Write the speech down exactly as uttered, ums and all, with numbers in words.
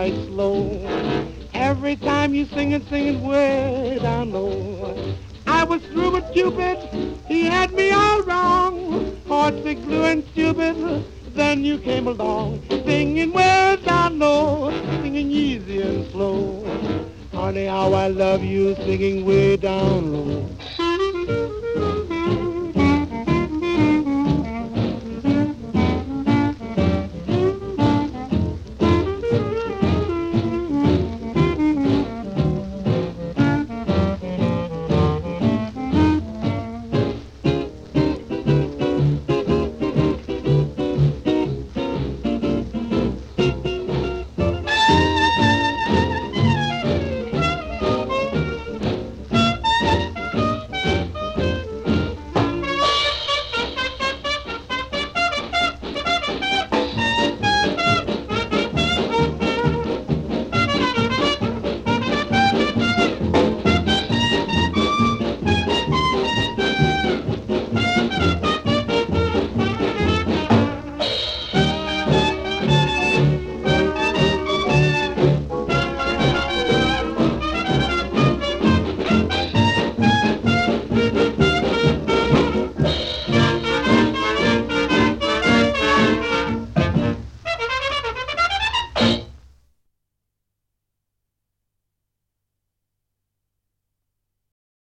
quite slow. Every time you sing it, sing it way down low. I was through with Cupid, he had me all wrong. Heartsick, blue and stupid, then you came along. Singing way down low, singing easy and slow. Honey, how I love you, singing way down low.